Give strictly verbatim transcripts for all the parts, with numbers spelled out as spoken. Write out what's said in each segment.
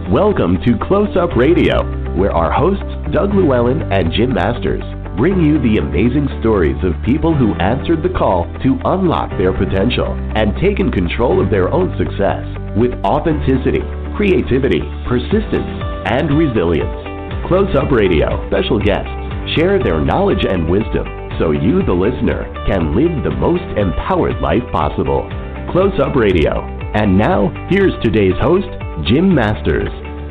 Welcome to Close Up Radio, where our hosts, Doug Llewellyn and Jim Masters, bring you the amazing stories of people who answered the call to unlock their potential and taken control of their own success with authenticity, creativity, persistence, and resilience. Close Up Radio special guests share their knowledge and wisdom so you, the listener, can live the most empowered life possible. Close Up Radio. And now, here's today's host, Jim Masters.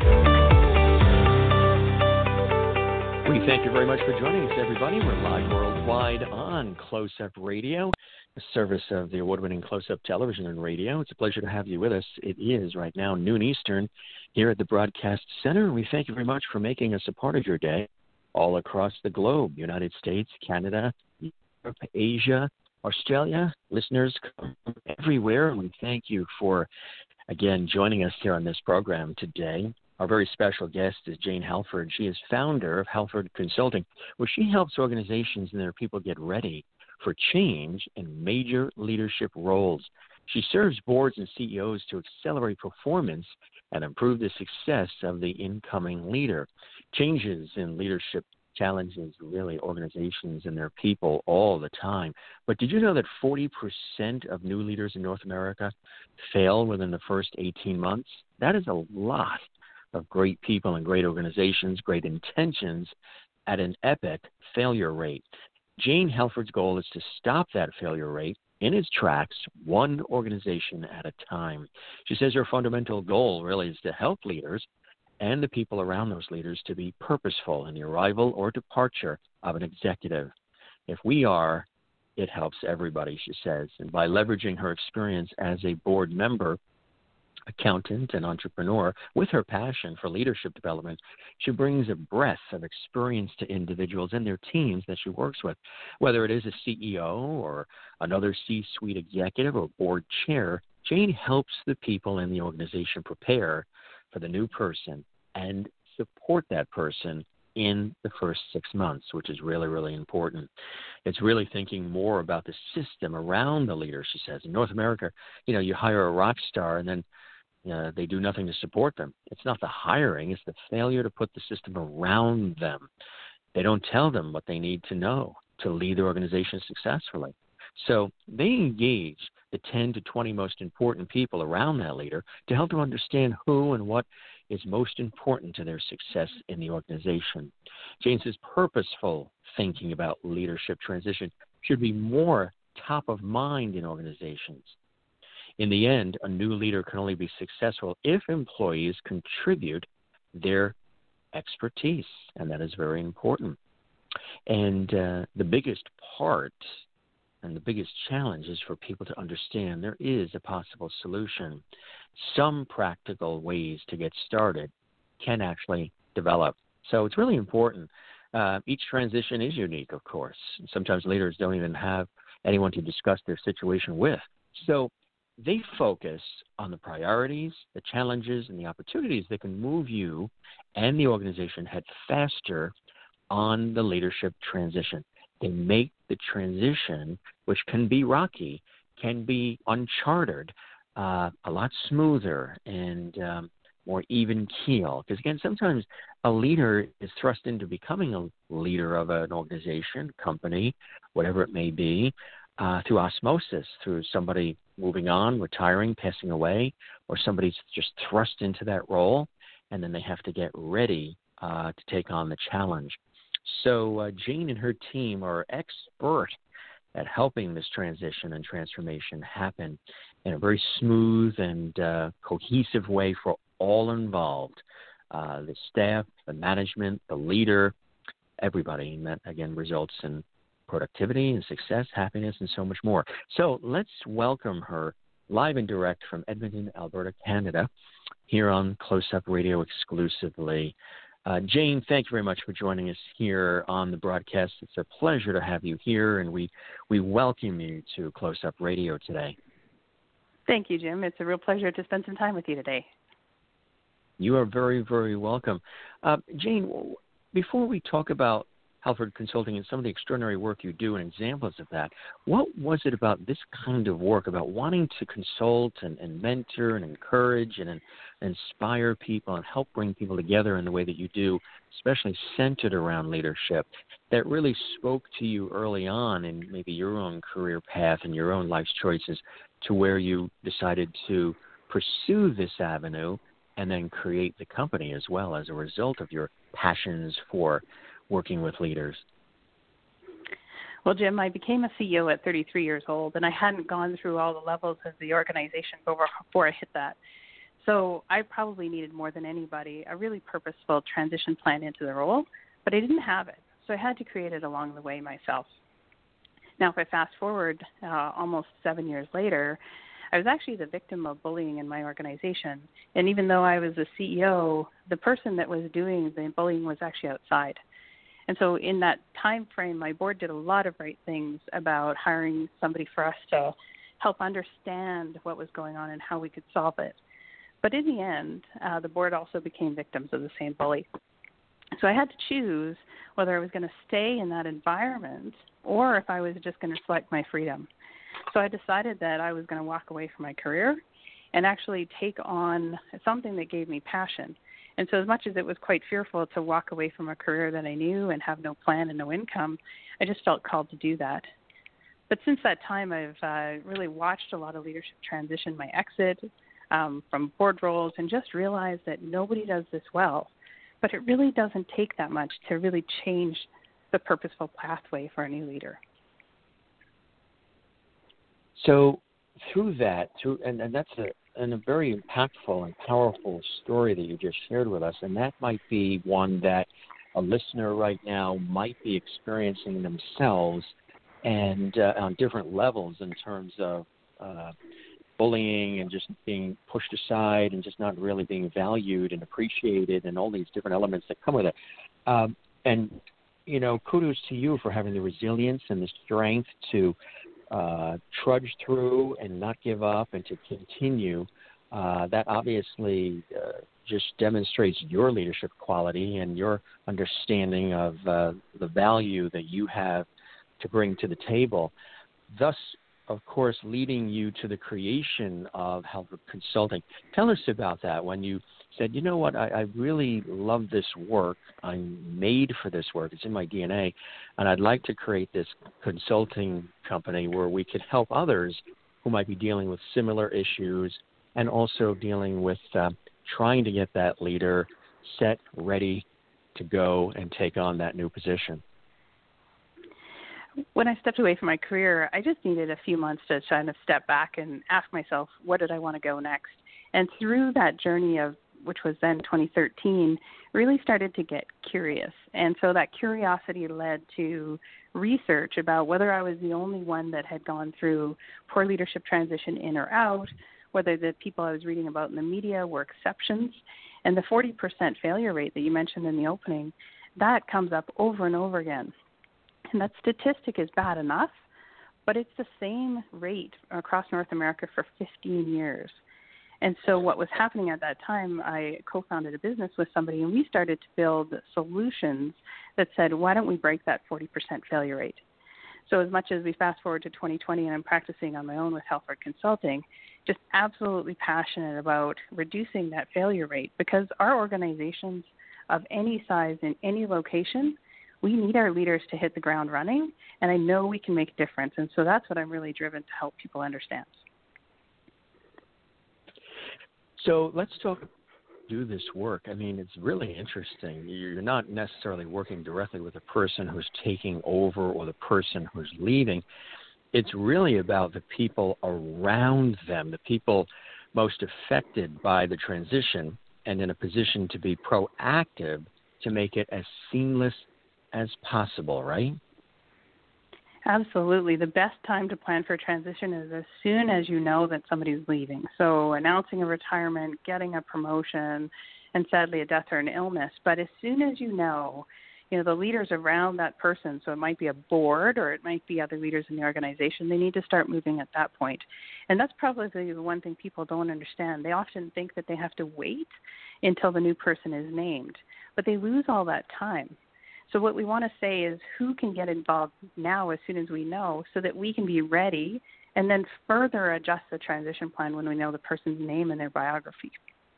We thank you very much for joining us, everybody. We're live worldwide on Close Up Radio, a service of the award-winning Close Up Television and Radio. It's a pleasure to have you with us. It is right now noon Eastern here at the Broadcast Center. We thank you very much for making us a part of your day all across the globe, United States, Canada, Europe, Asia, Australia. Listeners come from everywhere. We thank you for again, joining us here on this program today. Our very special guest is Jane Halford. She is founder of Halford Consulting, where she helps organizations and their people get ready for change in major leadership roles. She serves boards and C E Os to accelerate performance and improve the success of the incoming leader. Changes in leadership challenges really organizations and their people all the time. But did you know that forty percent of new leaders in North America fail within the first eighteen months? That is a lot of great people and great organizations, great intentions at an epic failure rate. Jane Halford's goal is to stop that failure rate in its tracks, one organization at a time. She says her fundamental goal really is to help leaders and the people around those leaders to be purposeful in the arrival or departure of an executive. If we are, it helps everybody, she says. And by leveraging her experience as a board member, accountant, and entrepreneur with her passion for leadership development, she brings a breadth of experience to individuals and their teams that she works with. Whether it is a C E O or another C-suite executive or board chair, Jane helps the people in the organization prepare for the new person and support that person in the first six months, which is really, really important. It's really thinking more about the system around the leader, she says. In North America, you know, you hire a rock star and then uh, they do nothing to support them. It's not the hiring, it's the failure to put the system around them. They don't tell them what they need to know to lead their organization successfully. So they engage the ten to twenty most important people around that leader to help them understand who and what is most important to their success in the organization. Jane says purposeful thinking about leadership transition should be more top of mind in organizations. In the end, a new leader can only be successful if employees contribute their expertise, and that is very important. And uh, the biggest part and the biggest challenge is for people to understand there is a possible solution. Some practical ways to get started can actually develop. So it's really important. Uh, each transition is unique, of course. Sometimes leaders don't even have anyone to discuss their situation with. So they focus on the priorities, the challenges, and the opportunities that can move you and the organization head faster on the leadership transition. They make the transition, which can be rocky, can be uncharted, uh, a lot smoother and um, more even keel. Because, again, sometimes a leader is thrust into becoming a leader of an organization, company, whatever it may be, uh, through osmosis, through somebody moving on, retiring, passing away, or somebody's just thrust into that role, and then they have to get ready uh, to take on the challenge. So uh, Jane and her team are expert at helping this transition and transformation happen in a very smooth and uh, cohesive way for all involved, uh, the staff, the management, the leader, everybody. And that, again, results in productivity and success, happiness, and so much more. So let's welcome her live and direct from Edmonton, Alberta, Canada, here on Close Up Radio exclusively. Uh, Jane, thank you very much for joining us here on the broadcast. It's a pleasure to have you here, and we, we welcome you to Close Up Radio today. Thank you, Jim. It's a real pleasure to spend some time with you today. You are very, very welcome. Uh, Jane, before we talk about Halford Consulting and some of the extraordinary work you do and examples of that. What was it about this kind of work, about wanting to consult and, and mentor and encourage and, and inspire people and help bring people together in the way that you do, especially centered around leadership, that really spoke to you early on in maybe your own career path and your own life's choices to where you decided to pursue this avenue and then create the company as well as a result of your passions for working with leaders? Well, Jim, I became a C E O at thirty-three years old, and I hadn't gone through all the levels of the organization before I hit that. So I probably needed more than anybody a really purposeful transition plan into the role, but I didn't have it. So I had to create it along the way myself. Now, if I fast forward uh, almost seven years later, I was actually the victim of bullying in my organization. And even though I was the C E O, the person that was doing the bullying was actually outside. And so in that time frame, my board did a lot of right things about hiring somebody for us to help understand what was going on and how we could solve it. But in the end, uh, the board also became victims of the same bully. So I had to choose whether I was going to stay in that environment or if I was just going to select my freedom. So I decided that I was going to walk away from my career and actually take on something that gave me passion. And so as much as it was quite fearful to walk away from a career that I knew and have no plan and no income, I just felt called to do that. But since that time, I've uh, really watched a lot of leadership transition, my exit um, from board roles, and just realized that nobody does this well. But it really doesn't take that much to really change the purposeful pathway for a new leader. So through that, through and, and that's a, and a very impactful and powerful story that you just shared with us, and that might be one that a listener right now might be experiencing themselves and uh, on different levels in terms of uh, bullying and just being pushed aside and just not really being valued and appreciated and all these different elements that come with it. Um, and, you know, kudos to you for having the resilience and the strength to Uh, trudge through and not give up and to continue. Uh, that obviously uh, just demonstrates your leadership quality and your understanding of uh, the value that you have to bring to the table. Thus, of course, leading you to the creation of Halford Consulting. Tell us about that when you said, you know what, I, I really love this work. I'm made for this work. It's in my D N A. And I'd like to create this consulting company where we could help others who might be dealing with similar issues and also dealing with uh, trying to get that leader set, ready to go and take on that new position. When I stepped away from my career, I just needed a few months to kind of step back and ask myself, what did I want to go next? And through that journey of, which was then twenty thirteen, really started to get curious. And so that curiosity led to research about whether I was the only one that had gone through poor leadership transition in or out, whether the people I was reading about in the media were exceptions. And the forty percent failure rate that you mentioned in the opening, that comes up over and over again. And that statistic is bad enough, but it's the same rate across North America for fifteen years. And so what was happening at that time, I co-founded a business with somebody, and we started to build solutions that said, why don't we break that forty percent failure rate? So as much as we fast forward to twenty twenty and I'm practicing on my own with Halford Consulting, just absolutely passionate about reducing that failure rate, because our organizations of any size in any location, we need our leaders to hit the ground running, and I know we can make a difference. And so that's what I'm really driven to help people understand. So let's talk, do this work. I mean, it's really interesting. You're not necessarily working directly with the person who's taking over or the person who's leaving. It's really about the people around them, the people most affected by the transition and in a position to be proactive to make it as seamless as possible, right? Absolutely. The best time to plan for transition is as soon as you know that somebody's leaving. So announcing a retirement, getting a promotion, and sadly a death or an illness. But as soon as you know, you know, the leaders around that person, so it might be a board or it might be other leaders in the organization, they need to start moving at that point. And that's probably the one thing people don't understand. They often think that they have to wait until the new person is named, but they lose all that time. So what we want to say is who can get involved now as soon as we know so that we can be ready and then further adjust the transition plan when we know the person's name and their biography.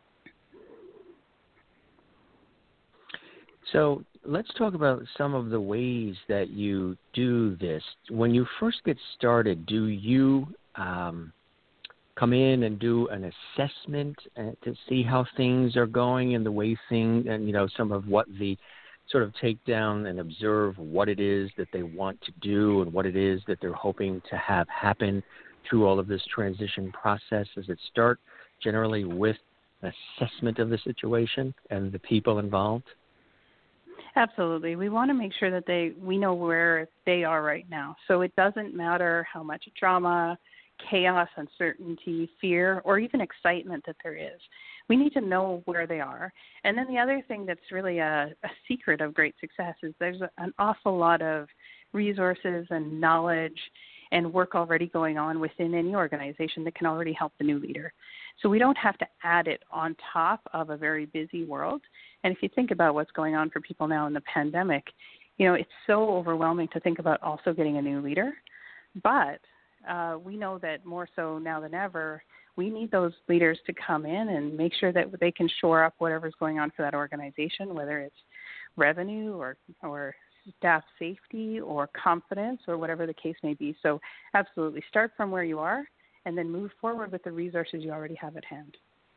So let's talk about some of the ways that you do this. When you first get started, do you um, come in and do an assessment uh, to see how things are going and the way things, and you know, some of what the sort of take down and observe what it is that they want to do and what it is that they're hoping to have happen through all of this transition process? Does it start generally with an assessment of the situation and the people involved? Absolutely. We want to make sure that they we know where they are right now. So it doesn't matter how much drama, chaos, uncertainty, fear, or even excitement that there is. We need to know where they are. And then the other thing that's really a, a secret of great success is there's a, an awful lot of resources and knowledge and work already going on within any organization that can already help the new leader. So we don't have to add it on top of a very busy world. And if you think about what's going on for people now in the pandemic, you know, it's so overwhelming to think about also getting a new leader. But uh, we know that more so now than ever, we need those leaders to come in and make sure that they can shore up whatever's going on for that organization, whether it's revenue or, or staff safety or confidence or whatever the case may be. So absolutely start from where you are and then move forward with the resources you already have at hand.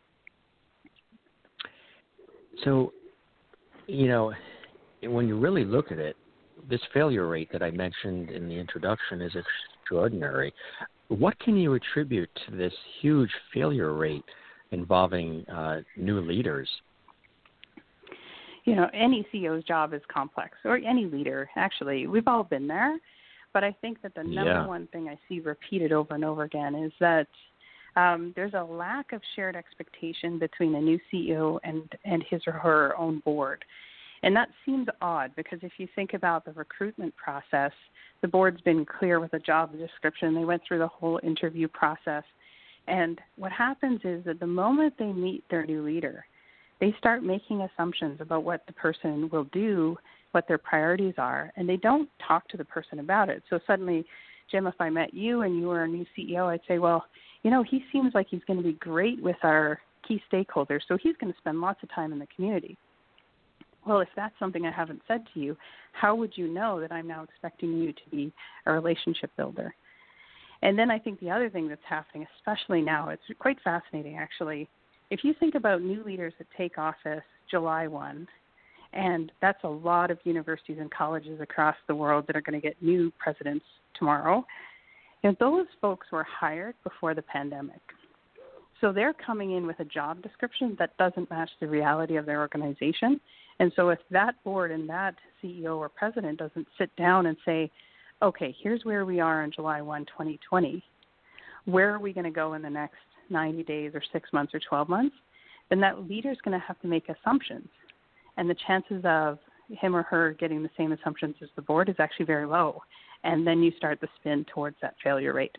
So, you know, when you really look at it, this failure rate that I mentioned in the introduction is extraordinary. What can you attribute to this huge failure rate involving uh, new leaders? You know, any C E O's job is complex, or any leader, actually. We've all been there. But I think that the number yeah. one thing I see repeated over and over again is that um, there's a lack of shared expectation between a new C E O and, and his or her own board. And that seems odd because if you think about the recruitment process, the board's been clear with a job description. They went through the whole interview process. And what happens is that the moment they meet their new leader, they start making assumptions about what the person will do, what their priorities are, and they don't talk to the person about it. So suddenly, Jim, if I met you and you were a new C E O, I'd say, well, you know, he seems like he's going to be great with our key stakeholders, so he's going to spend lots of time in the community. Well, if that's something I haven't said to you, how would you know that I'm now expecting you to be a relationship builder? And then I think the other thing that's happening, especially now, it's quite fascinating actually. If you think about new leaders that take office July first, and that's a lot of universities and colleges across the world that are going to get new presidents tomorrow, you know, those folks were hired before the pandemic. So they're coming in with a job description that doesn't match the reality of their organization. And so if that board and that C E O or president doesn't sit down and say, okay, here's where we are on July first, twenty twenty, where are we going to go in the next ninety days or six months or twelve months, then that leader is going to have to make assumptions. And the chances of him or her getting the same assumptions as the board is actually very low. And then you start the spin towards that failure rate.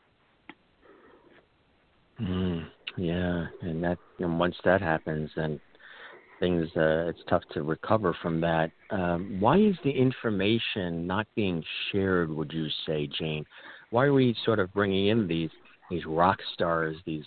Mm, yeah, and that and once that happens, then things uh, it's tough to recover from that. Um, why is the information not being shared? Would you say, Jane? Why are we sort of bringing in these these rock stars, these,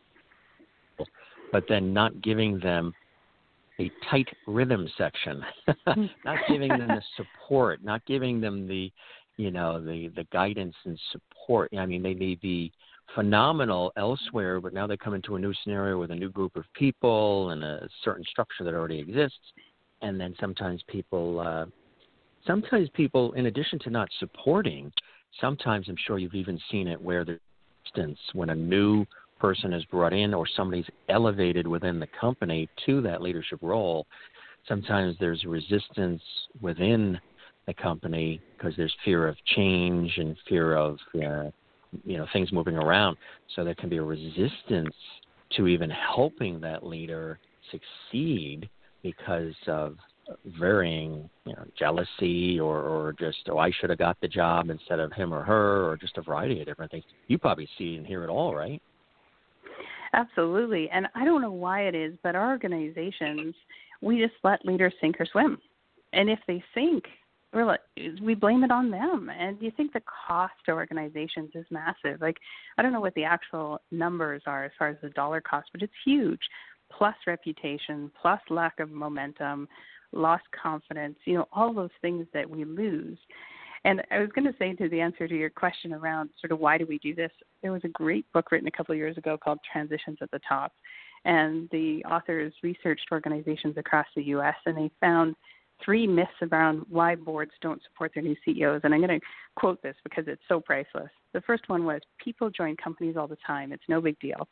but then not giving them a tight rhythm section, not giving them the support, not giving them the, you know, the, the guidance and support? I mean, they may be phenomenal elsewhere, but now they come into a new scenario with a new group of people and a certain structure that already exists. And then sometimes people, uh, sometimes people, in addition to not supporting, sometimes I'm sure you've even seen it where there's instance when a new person is brought in or somebody's elevated within the company to that leadership role, sometimes there's resistance within the company because there's fear of change and fear of uh, you know things moving around. So there can be a resistance to even helping that leader succeed because of varying, you know, jealousy or, or just, oh, I should have got the job instead of him or her, or just a variety of different things. You probably see and hear it all, right? Absolutely. And I don't know why it is, but our organizations, we just let leaders sink or swim. and if they sink, we're like, we blame it on them. And you think the cost to organizations is massive. Like, I don't know what the actual numbers are as far as the dollar cost, but it's huge. Plus reputation, plus lack of momentum, lost confidence, you know, all those things that we lose. And I was going to say, to the answer to your question around sort of why do we do this, there was a great book written a couple of years ago called Transitions at the Top. And the authors researched organizations across the U S, and they found three myths around why boards don't support their new C E Os. And I'm going to quote this because it's so priceless. The first one was, people join companies all the time. It's no big deal.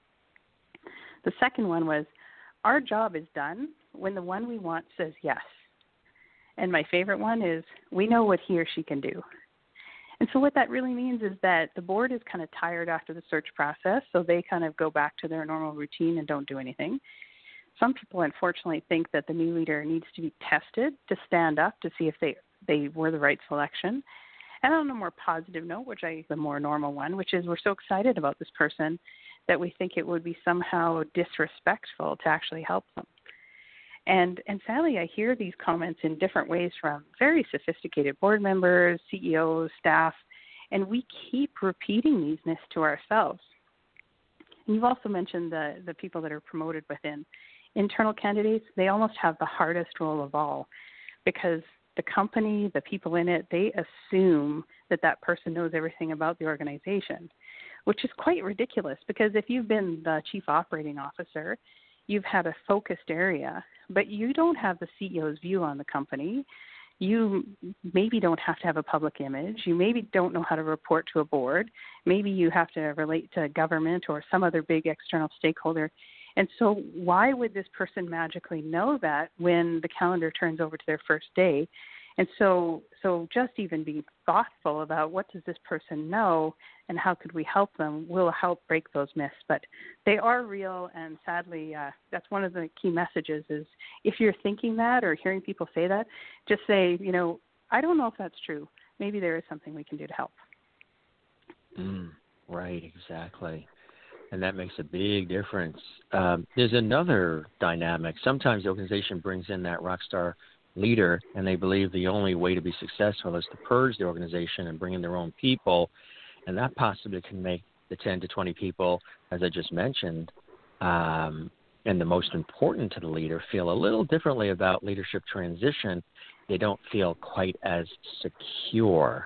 The second one was, our job is done when the one we want says yes. And my favorite one is, we know what he or she can do. And so what that really means is that the board is kind of tired after the search process, so they kind of go back to their normal routine and don't do anything. Some people, unfortunately, think that the new leader needs to be tested to stand up to see if they, they were the right selection. And on a more positive note, which I the more normal one, which is we're so excited about this person that we think it would be somehow disrespectful to actually help them. And and sadly, I hear these comments in different ways from very sophisticated board members, C E Os, staff, and we keep repeating these myths to ourselves. And you've also mentioned the, the people that are promoted within. Internal candidates, they almost have the hardest role of all, because the company, the people in it, they assume that that person knows everything about the organization, which is quite ridiculous, because if you've been the chief operating officer, you've had a focused area, but you don't have the C E O's view on the company. You maybe don't have to have a public image. You maybe don't know how to report to a board. Maybe you have to relate to government or some other big external stakeholder. And so why would this person magically know that when the calendar turns over to their first day? And so so just even being thoughtful about what does this person know and how could we help them will help break those myths. But they are real, and sadly, uh, that's one of the key messages is if you're thinking that or hearing people say that, just say, you know, I don't know if that's true. Maybe there is something we can do to help. Mm, right, exactly. And that makes a big difference. Um, there's another dynamic. Sometimes the organization brings in that rock star leader, and they believe the only way to be successful is to purge the organization and bring in their own people, and that possibly can make the ten to twenty people, as I just mentioned, um, and the most important to the leader, feel a little differently about leadership transition. They don't feel quite as secure.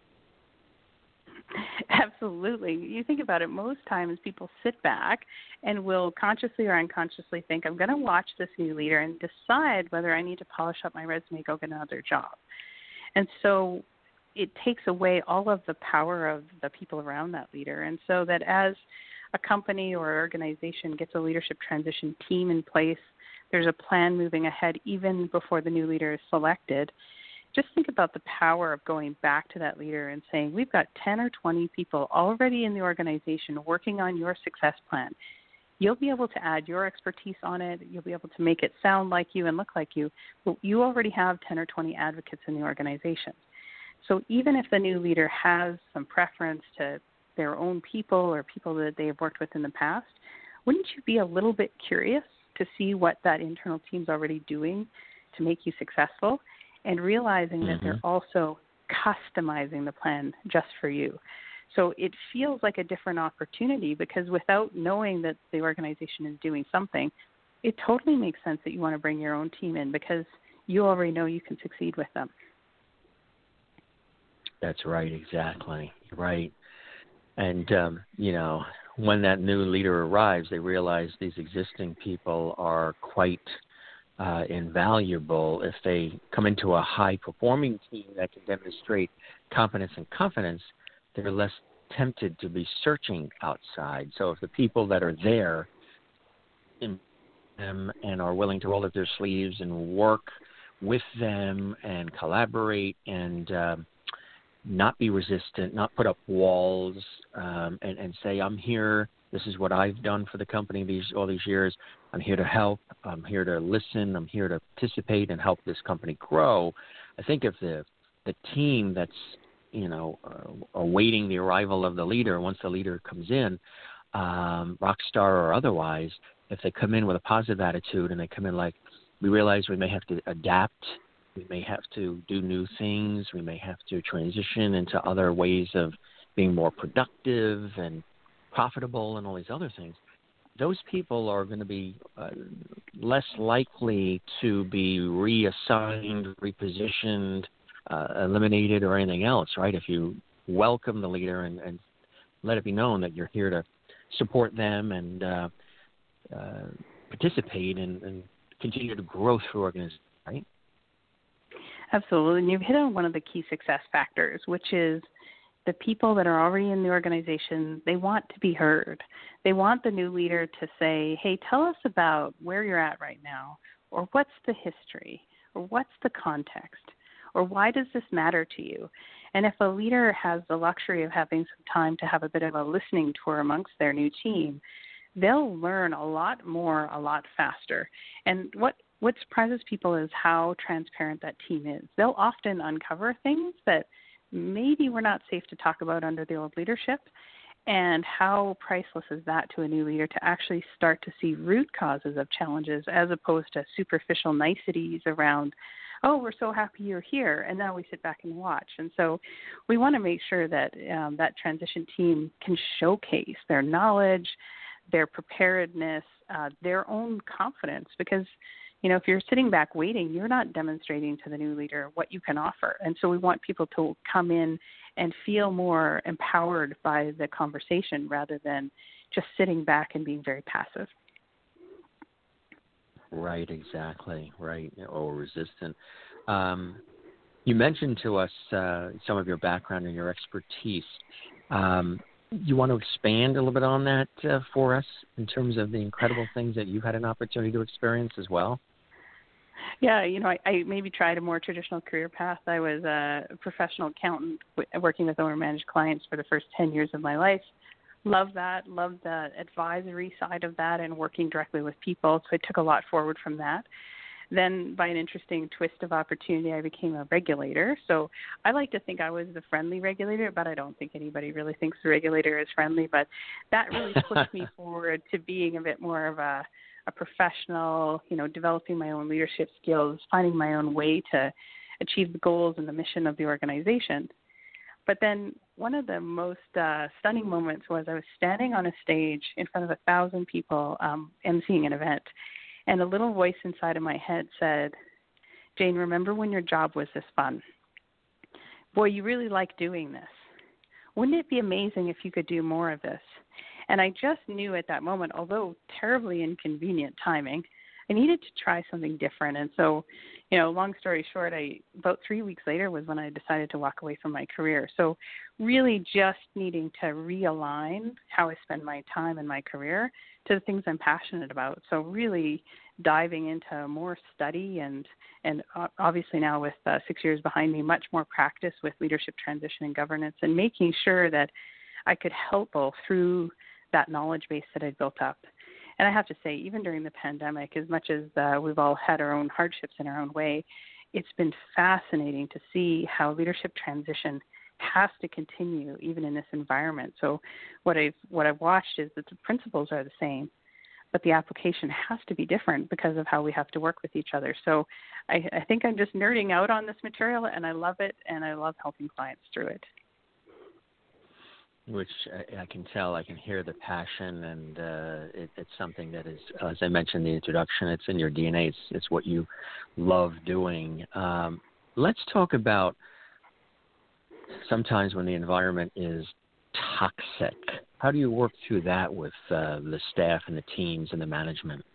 Absolutely. You think about it, most times people sit back and will consciously or unconsciously think, I'm going to watch this new leader and decide whether I need to polish up my resume, go get another job. And so it takes away all of the power of the people around that leader. And so that as a company or organization gets a leadership transition team in place, there's a plan moving ahead even before the new leader is selected. Just think about the power of going back to that leader and saying, we've got ten or twenty people already in the organization working on your success plan. You'll be able to add your expertise on it. You'll be able to make it sound like you and look like you. But you already have ten or twenty advocates in the organization. So even if the new leader has some preference to their own people or people that they have worked with in the past, wouldn't you be a little bit curious to see what that internal team's already doing to make you successful? And realizing mm-hmm. that they're also customizing the plan just for you. So it feels like a different opportunity, because without knowing that the organization is doing something, it totally makes sense that you want to bring your own team in, because you already know you can succeed with them. That's right, exactly. Right. And, um, you know, when that new leader arrives, they realize these existing people are quite Uh, invaluable. If they come into a high-performing team that can demonstrate competence and confidence, they're less tempted to be searching outside. So if the people that are there in them and are willing to roll up their sleeves and work with them and collaborate and um, not be resistant, not put up walls, um, and, and say, I'm here, this is what I've done for the company these all these years. I'm here to help. I'm here to listen. I'm here to participate and help this company grow. I think if the the team that's, you know, uh, awaiting the arrival of the leader, once the leader comes in, um, rock star or otherwise, if they come in with a positive attitude and they come in like, we realize we may have to adapt we may have to do new things. We may have to transition into other ways of being more productive and profitable and all these other things. Those people are going to be uh, less likely to be reassigned, repositioned, uh, eliminated, or anything else, right? If you welcome the leader and, and let it be known that you're here to support them and uh, uh, participate and, and continue to grow through organizations, right? Absolutely. And you've hit on one of the key success factors, which is the people that are already in the organization, they want to be heard. They want the new leader to say, hey, tell us about where you're at right now, or what's the history, or what's the context, or why does this matter to you? And if a leader has the luxury of having some time to have a bit of a listening tour amongst their new team, they'll learn a lot more, a lot faster. And what What surprises people is how transparent that team is. They'll often uncover things that maybe were not safe to talk about under the old leadership, and how priceless is that to a new leader to actually start to see root causes of challenges as opposed to superficial niceties around, oh, we're so happy you're here, and now we sit back and watch. And so we want to make sure that um, that transition team can showcase their knowledge, their preparedness, uh, their own confidence, because you know, if you're sitting back waiting, you're not demonstrating to the new leader what you can offer. And so we want people to come in and feel more empowered by the conversation rather than just sitting back and being very passive. Right, exactly, right, or resistant. Um, you mentioned to us uh, some of your background and your expertise. Um, you want to expand a little bit on that uh, for us in terms of the incredible things that you've had an opportunity to experience as well? Yeah, you know, I, I maybe tried a more traditional career path. I was a professional accountant w- working with owner-managed clients for the first ten years of my life. Loved that, loved the advisory side of that and working directly with people, so I took a lot forward from that. Then by an interesting twist of opportunity, I became a regulator. So I like to think I was the friendly regulator, but I don't think anybody really thinks the regulator is friendly. But that really pushed me forward to being a bit more of a a professional, you know, developing my own leadership skills, finding my own way to achieve the goals and the mission of the organization. But then one of the most uh, stunning moments was I was standing on a stage in front of a thousand people um, emceeing an event, and a little voice inside of my head said, Jane, remember when your job was this fun? Boy, you really like doing this. Wouldn't it be amazing if you could do more of this? And I just knew at that moment, although terribly inconvenient timing, I needed to try something different. And so, you know, long story short, I about three weeks later was when I decided to walk away from my career. So really just needing to realign how I spend my time and my career to the things I'm passionate about. So really diving into more study and, and obviously now with uh, six years behind me, much more practice with leadership transition and governance, and making sure that I could help people through that knowledge base that I'd built up. And I have to say, even during the pandemic, as much as uh, we've all had our own hardships in our own way, it's been fascinating to see how leadership transition has to continue even in this environment. So what I've, what I've watched is that the principles are the same, but the application has to be different because of how we have to work with each other. So I, I think I'm just nerding out on this material, and I love it, and I love helping clients through it. Which I, I can tell, I can hear the passion, and uh, it, it's something that is, as I mentioned in the introduction, it's in your D N A. It's, it's what you love doing. Um, let's talk about sometimes when the environment is toxic. How do you work through that with uh, the staff and the teams and the management?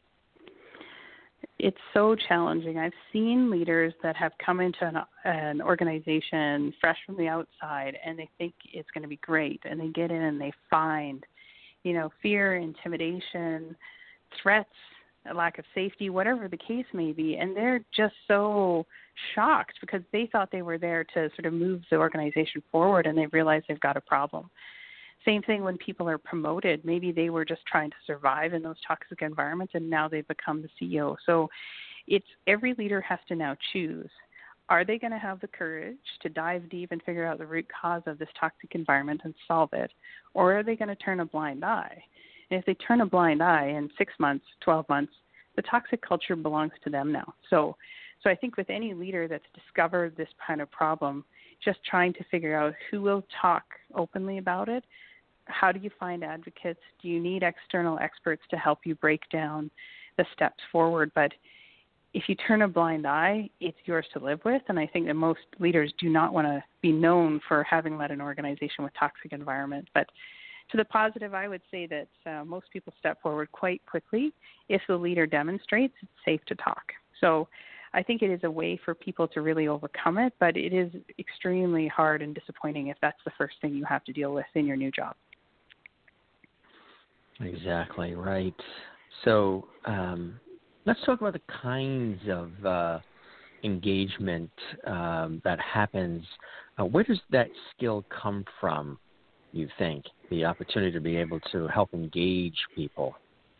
It's so challenging. I've seen leaders that have come into an, an organization fresh from the outside, and they think it's going to be great, and they get in and they find, you know, fear, intimidation, threats, a lack of safety, whatever the case may be, and they're just so shocked because they thought they were there to sort of move the organization forward, and they realize they've got a problem. Same thing when people are promoted. Maybe they were just trying to survive in those toxic environments, and now they've become the C E O. So it's every leader has to now choose. Are they going to have the courage to dive deep and figure out the root cause of this toxic environment and solve it? Or are they going to turn a blind eye? And if they turn a blind eye in six months, twelve months, the toxic culture belongs to them now. So So I think with any leader that's discovered this kind of problem, just trying to figure out who will talk openly about it. How do you find advocates? Do you need external experts to help you break down the steps forward? But if you turn a blind eye, it's yours to live with. And I think that most leaders do not want to be known for having led an organization with toxic environment. But to the positive, I would say that uh, most people step forward quite quickly if the leader demonstrates it's safe to talk. So I think it is a way for people to really overcome it, but it is extremely hard and disappointing if that's the first thing you have to deal with in your new job. Exactly right. So um, let's talk about the kinds of uh, engagement um, that happens. Uh, where does that skill come from, you think, the opportunity to be able to help engage people?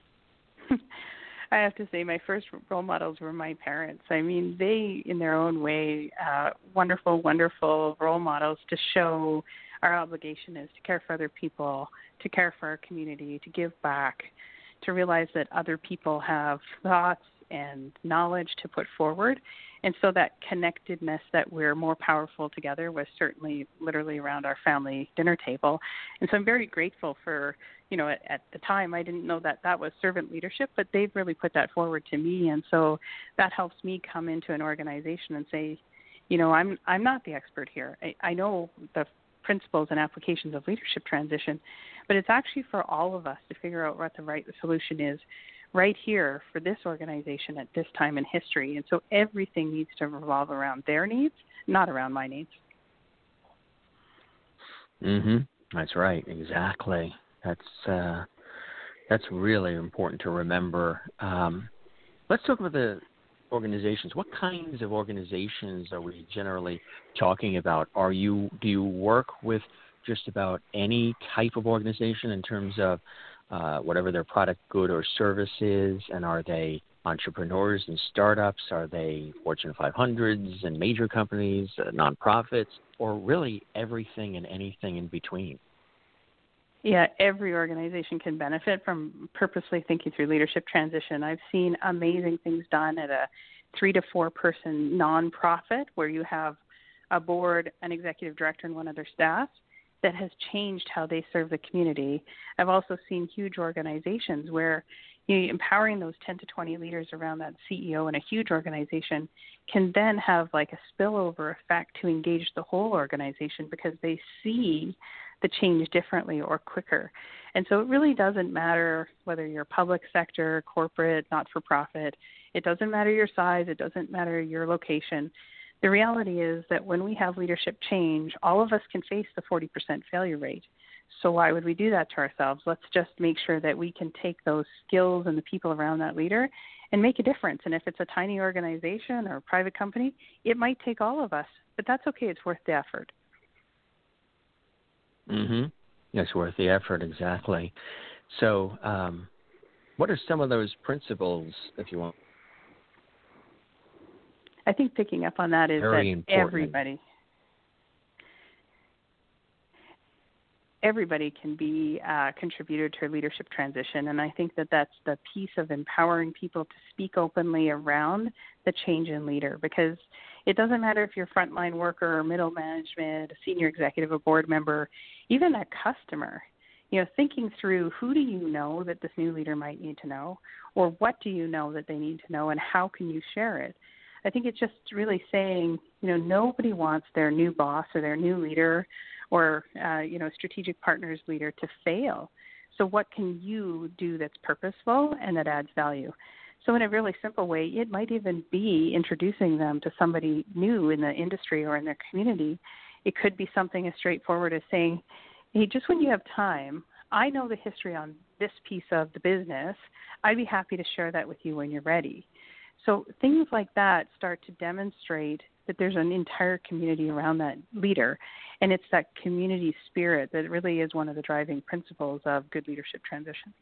I have to say my first role models were my parents. I mean, they, in their own way, uh, wonderful, wonderful role models to show our obligation is to care for other people, to care for our community, to give back, to realize that other people have thoughts and knowledge to put forward. And so that connectedness that we're more powerful together was certainly literally around our family dinner table. And so I'm very grateful for, you know, at, at the time I didn't know that that was servant leadership, but they've really put that forward to me. And so that helps me come into an organization and say, you know, I'm I'm not the expert here. I, I know the principles and applications of leadership transition, but it's actually for all of us to figure out what the right solution is right here for this organization at this time in history. And so everything needs to revolve around their needs, not around my needs. Mhm. That's right. Exactly. That's uh, that's really important to remember. Um, let's talk about the organizations. What kinds of organizations are we generally talking about? Are you do you work with just about any type of organization in terms of uh, whatever their product, good, or service is? And are they entrepreneurs and startups? Are they Fortune five hundreds and major companies, uh, nonprofits, or really everything and anything in between? Yeah, every organization can benefit from purposely thinking through leadership transition. I've seen amazing things done at a three to four person nonprofit where you have a board, an executive director, and one other staff that has changed how they serve the community. I've also seen huge organizations where you know, empowering those ten to twenty leaders around that C E O in a huge organization can then have like a spillover effect to engage the whole organization because they see the change differently or quicker. And so it really doesn't matter whether you're public sector, corporate, not-for-profit. It doesn't matter your size. It doesn't matter your location. The reality is that when we have leadership change, all of us can face the forty percent failure rate. So why would we do that to ourselves? Let's just make sure that we can take those skills and the people around that leader and make a difference. And if it's a tiny organization or a private company, it might take all of us, but that's okay. It's worth the effort. Mm-hmm. It's worth the effort, exactly. So um, what are some of those principles, if you want? I think picking up on that is Very that important. everybody, everybody can be a contributor to a leadership transition. And I think that that's the piece of empowering people to speak openly around the change in leader, because it doesn't matter if you're a frontline worker or middle management, a senior executive, a board member, even a customer. You know, thinking through who do you know that this new leader might need to know, or what do you know that they need to know, and how can you share it? I think it's just really saying, you know, nobody wants their new boss or their new leader or, uh, you know, strategic partners leader to fail. So what can you do that's purposeful and that adds value? So in a really simple way, it might even be introducing them to somebody new in the industry or in their community. It could be something as straightforward as saying, hey, just when you have time, I know the history on this piece of the business. I'd be happy to share that with you when you're ready. So things like that start to demonstrate that there's an entire community around that leader, and it's that community spirit that really is one of the driving principles of good leadership transition.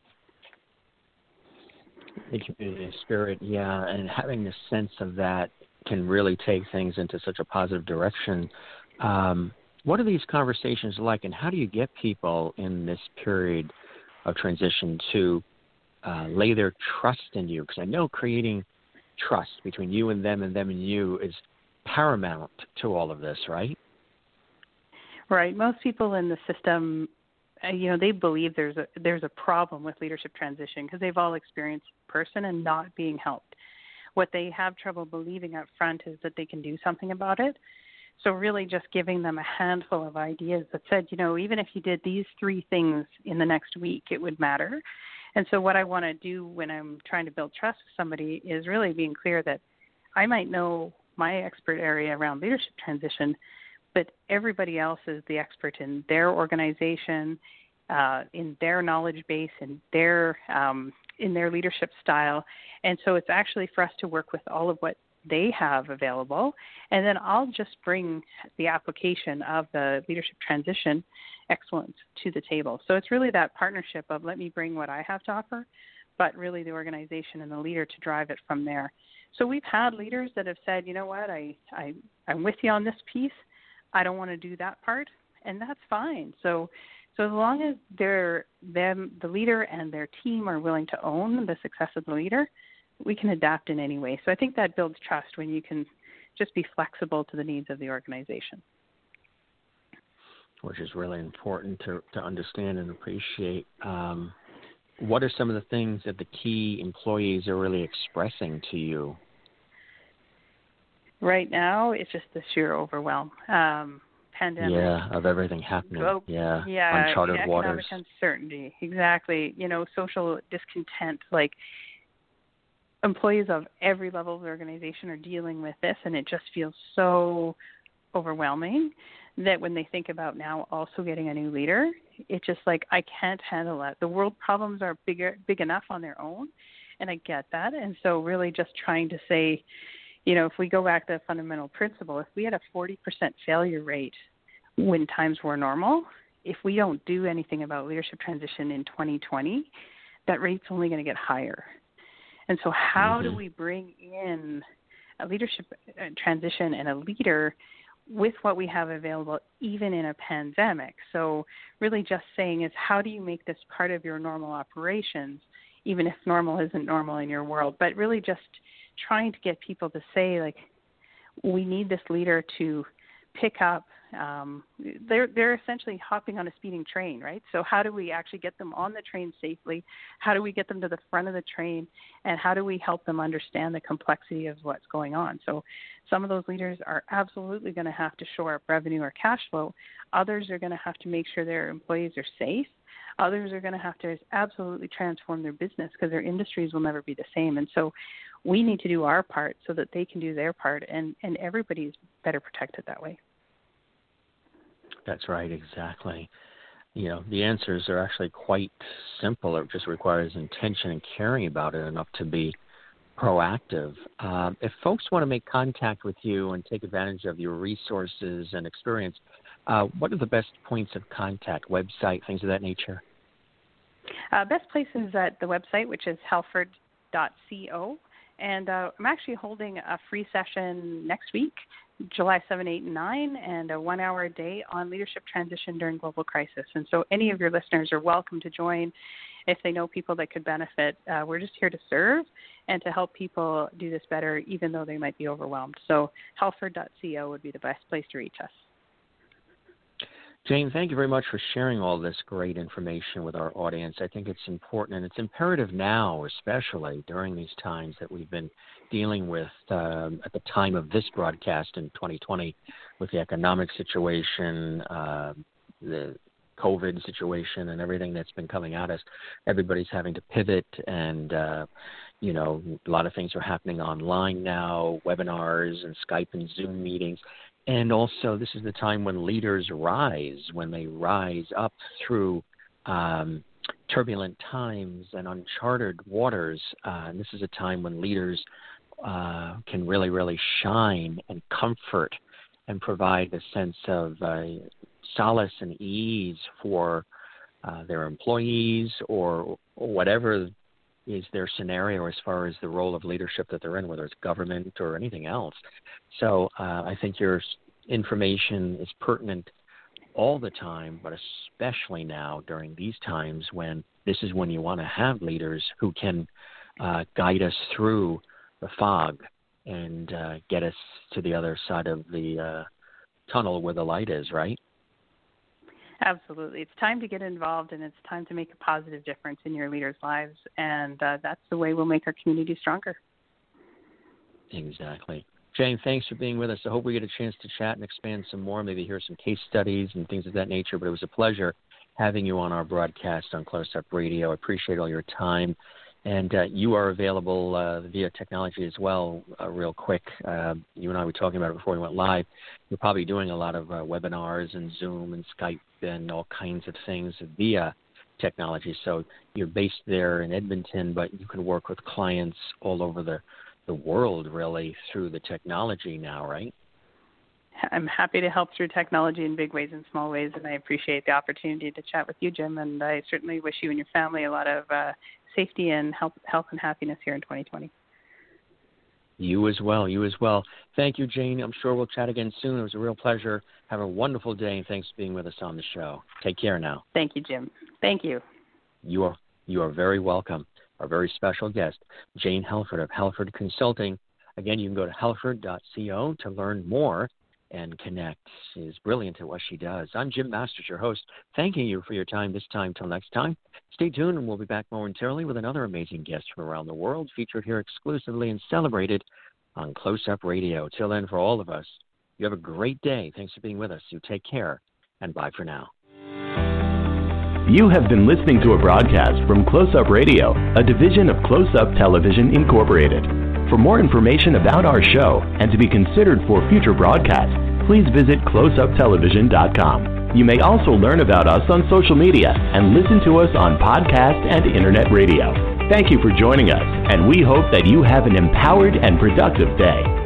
The community spirit, yeah, and having a sense of that can really take things into such a positive direction. Um, what are these conversations like, and how do you get people in this period of transition to uh, lay their trust in you? Because I know creating trust between you and them and them and you is paramount to all of this, right? Right. Most people in the system, uh, you know, they believe there's a there's a problem with leadership transition because they've all experienced it in person and not being helped. What they have trouble believing up front is that they can do something about it. So really just giving them a handful of ideas that said, you know, even if you did these three things in the next week, it would matter. And so what I want to do when I'm trying to build trust with somebody is really being clear that I might know my expert area around leadership transition, but everybody else is the expert in their organization, uh, in their knowledge base, in their um, in their leadership style. And so it's actually for us to work with all of what they have available, and then I'll just bring the application of the leadership transition excellence to the table. So it's really that partnership of let me bring what I have to offer, but really the organization and the leader to drive it from there. So we've had leaders that have said, you know what, I, I, I'm with you on this piece. I don't want to do that part, and that's fine. So so as long as they're, them, the leader and their team are willing to own the success of the leader, we can adapt in any way. So I think that builds trust when you can just be flexible to the needs of the organization. Which is really important to, to understand and appreciate. Um, what are some of the things that the key employees are really expressing to you? Right now, it's just the sheer overwhelm. Um, pandemic. Yeah, of everything happening. Oh, yeah, yeah, uncharted economic waters. Uncertainty, exactly. You know, social discontent, like employees of every level of the organization are dealing with this, and it just feels so overwhelming that when they think about now also getting a new leader, it's just like, I can't handle that. The world problems are bigger, big enough on their own, and I get that. And so really just trying to say, you know, if we go back to the fundamental principle, if we had a forty percent failure rate when times were normal, if we don't do anything about leadership transition in twenty twenty, that rate's only going to get higher. And so how mm-hmm. do we bring in a leadership transition and a leader with what we have available, even in a pandemic? So really just saying is, how do you make this part of your normal operations, even if normal isn't normal in your world? But really just trying to get people to say, like, we need this leader to pick up. Um, they're they're essentially hopping on a speeding train, right? So how do we actually get them on the train safely? How do we get them to the front of the train? And how do we help them understand the complexity of what's going on? So some of those leaders are absolutely going to have to shore up revenue or cash flow. Others are going to have to make sure their employees are safe. Others are going to have to absolutely transform their business because their industries will never be the same. And so we need to do our part so that they can do their part, and, and everybody's better protected that way. That's right, exactly. You know, the answers are actually quite simple. It just requires intention and caring about it enough to be proactive. Um, if folks want to make contact with you and take advantage of your resources and experience, uh, what are the best points of contact, website, things of that nature? Uh, best place is at the website, which is halford dot co. And uh, I'm actually holding a free session next week, July seventh, eighth, and ninth, and a one-hour a day on leadership transition during global crisis. And so any of your listeners are welcome to join if they know people that could benefit. Uh, we're just here to serve and to help people do this better, even though they might be overwhelmed. So halford dot co would be the best place to reach us. Jane, thank you very much for sharing all this great information with our audience. I think it's important, and it's imperative now, especially during these times that we've been dealing with um, at the time of this broadcast in twenty twenty with the economic situation, uh, the COVID situation, and everything that's been coming at us. Everybody's having to pivot, and, uh, you know, a lot of things are happening online now, webinars and Skype and Zoom meetings. And also, this is the time when leaders rise, when they rise up through um, turbulent times and uncharted waters. Uh, and this is a time when leaders uh, can really, really shine and comfort and provide a sense of uh, solace and ease for uh, their employees or, or whatever is their scenario as far as the role of leadership that they're in, whether it's government or anything else. So uh, I think your information is pertinent all the time, but especially now during these times, when this is when you want to have leaders who can uh, guide us through uh, the the fog and uh, get us to the other side of the uh, tunnel where the light is, right? Absolutely. It's time to get involved, and it's time to make a positive difference in your leaders' lives, and uh, that's the way we'll make our community stronger. Exactly. Jane, thanks for being with us. I hope we get a chance to chat and expand some more, maybe hear some case studies and things of that nature, but it was a pleasure having you on our broadcast on Close Up Radio. I appreciate all your time. And uh, you are available uh, via technology as well, uh, real quick. Uh, you and I were talking about it before we went live. You're probably doing a lot of uh, webinars and Zoom and Skype and all kinds of things via technology. So you're based there in Edmonton, but you can work with clients all over the, the world, really, through the technology now, right? I'm happy to help through technology in big ways and small ways, and I appreciate the opportunity to chat with you, Jim, and I certainly wish you and your family a lot of uh, safety and health, health and happiness here in twenty twenty. You as well, you as well. Thank you, Jane. I'm sure we'll chat again soon. It was a real pleasure. Have a wonderful day, and thanks for being with us on the show. Take care now. Thank you, Jim. Thank you. You are, you are very welcome. Our very special guest, Jane Helford of Helford Consulting. Again, you can go to helford dot co to learn more and connect. She is brilliant at what she does. I'm Jim Masters, your host, thanking you for your time this time. Till next time, stay tuned, and we'll be back momentarily with another amazing guest from around the world, featured here exclusively and celebrated on Close Up Radio. Till then, for all of us, you have a great day. Thanks for being with us. You take care, and bye for now. You have been listening to a broadcast from Close Up Radio, a division of Close Up Television Incorporated. For more information about our show and to be considered for future broadcasts, please visit close up television dot com. You may also learn about us on social media and listen to us on podcast and internet radio. Thank you for joining us, and we hope that you have an empowered and productive day.